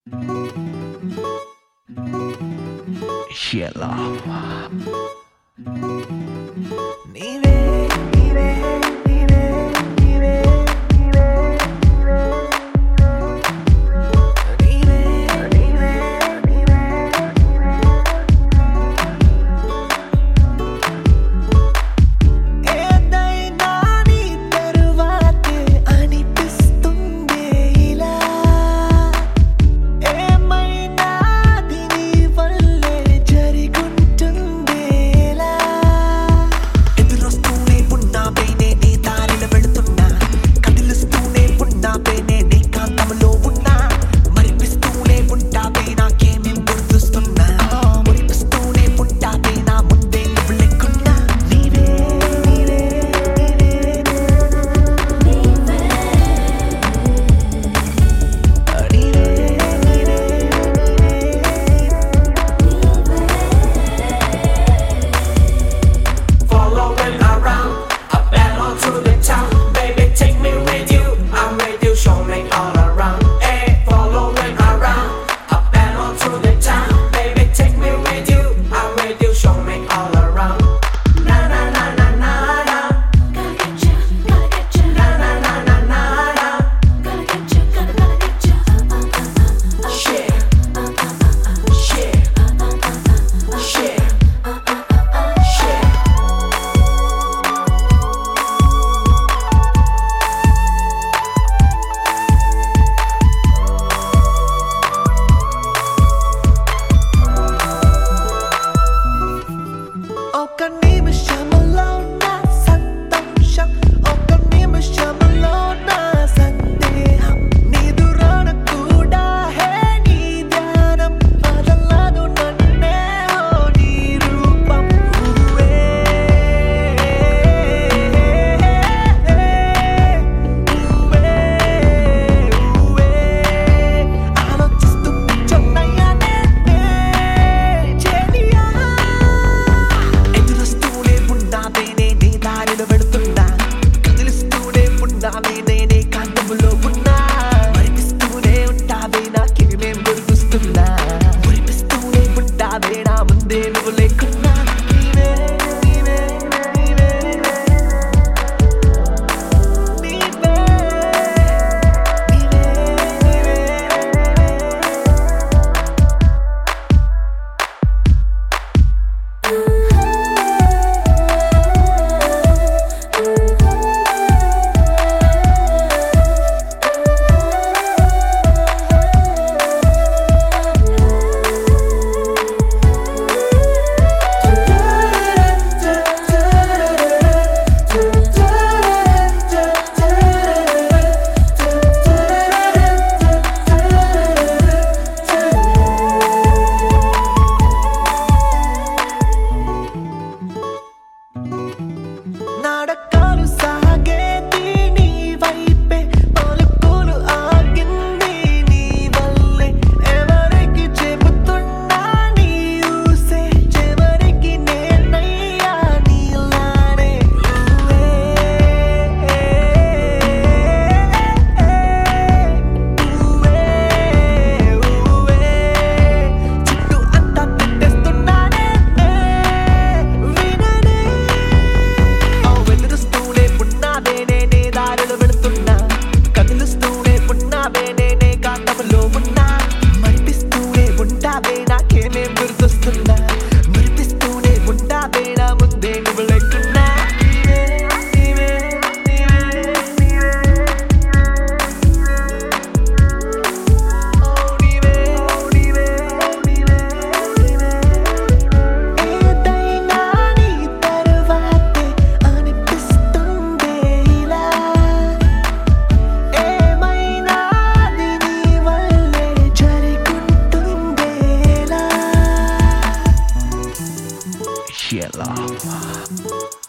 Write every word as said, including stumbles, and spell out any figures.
Sheila. నీవే నీవే నీవే నీవే నీవే నీవే నీవే నీవే ఏదైనా నీ తరువాతే అనిపిస్తుంది ఇలా ఏమైనా నీ వల్లే జరుగుతుంది ఇలా ఎదురొస్తూనే ఉన్నావే నీ దారిన వెళుతున్నా కదిలిస్తూనే ఉన్నావే నీ కాంతంలో ఉన్నా మరిపిస్తూనే ఉంటావే నాకేమేం గుర్తుస్తున్నా మురిపిస్తూనే ఉంటావే నా ముందే నువ్వు లెక్కున్నా నీవే నీవే Following around, up and on to the town. Baby, take me with you. I'm with you, show me all around. Hey, following around, up and on to the town. Baby, take me with you. I'm with you, show me all around. Na na na na na na. Gotta get ya, gotta get ya. Na na na na na na. Gotta get ya, gotta gotta get ya. Uh, uh, uh, uh, uh. Share, Uh, uh, uh, uh. share, Uh, uh, uh, uh, uh. share, Uh, uh, uh, uh. share. ఒక నిమిషంలో నా సంతోషం ఒక నిమిషంలో నా సందేహం నీ దురాన కూడా హే నీ ధ్యానం వదలదు నన్నే ఓ నీ రూపం ఊవే ఊవే ఊవే ఆలోచిస్తూ కూర్చున్నయ్యానే చెలియా ఎదురొస్తూనే ఉన్నావే నీ దారిలో వెళుతున్నా కదిలిస్తూనే ఉన్నావే నేనే కాంతములో ఉన్నా మరిపిస్తూనే ఉంటావే నాకేమేం గుర్తుస్తున్నా మురిపిస్తూనే ఉంటావే నా ముందే నువ్వు లేకున్నా నీవే నీవే నీవే నీవే నీవే నీవే నడకలు సాగేది నీ వైపే పలుకులు ఆగింది నీ వల్లే ఎవరికి చెబుతున్నా నీ ఊసే చివరికి నేనయ్యా నీలానే ఊవే ఊవే ఊవే చుట్టూ అంతా పెట్టేస్తున్నానే విననే ఓ వెలుగుస్తూనే ఉన్నావే నేనే దారిలో వెళుతున్నా కదిలిస్తూనే ఉన్నావే నేనే కాంతములో ఉన్నా మరిపిస్తూనే ఉంటావే నాకేమేం గుర్తొస్తున్నా మరిపిస్తూనే ఉంటావే నా ముందే నువ్వు లెక్కున్నా నీవే నీవే నీవే నీవే ఓ నీవే నీవే నీవే నీవే ఏదైనా నీ తరువాతే అనిపిస్తుంది ఇలా ఏమైనా నీ వల్లే జరుగుతుంది ఇలా Sheila.